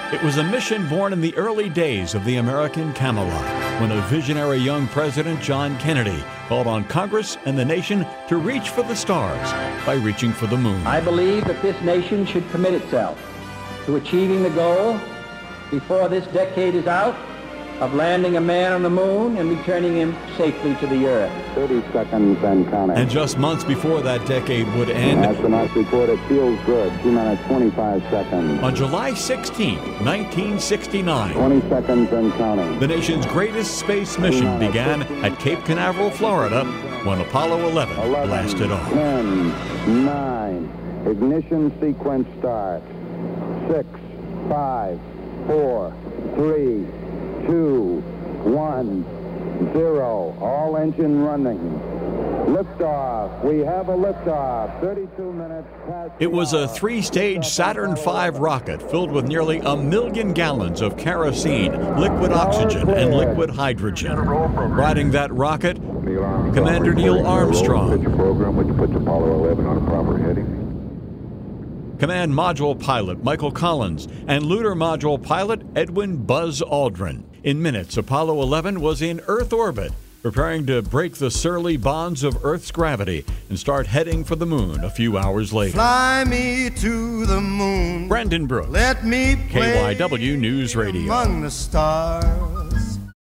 It was a mission born in the early days of the American Camelot, when a visionary young president, John Kennedy, called on Congress and the nation to reach for the stars by reaching for the moon. I believe that this nation should commit itself to achieving the goal before this decade is out of landing a man on the moon and returning him safely to the earth. 30 seconds and counting. And just months before that decade would end, astronauts report it feels good. 2 minutes, 25 seconds. On July 16, 1969, 20 seconds and counting. the nation's greatest space mission began at Cape Canaveral, Florida, when Apollo 11 blasted off. 10, 9, ignition sequence start. 6, 5, 4, 3, 2, 1, 0. All engine running. Liftoff. We have a liftoff. 32 minutes past. It was a three-stage Saturn V rocket filled with nearly 1 million gallons of kerosene, liquid oxygen, and liquid hydrogen. Riding that rocket, Commander Neil Armstrong. Program which puts Apollo 11 on a proper heading. Command Module Pilot Michael Collins, and Lunar Module Pilot Edwin Buzz Aldrin. In minutes, Apollo 11 was in Earth orbit, preparing to break the surly bonds of Earth's gravity and start heading for the moon a few hours later. Fly me to the moon. Brandon Brooks, Let me play KYW News Radio. among the stars.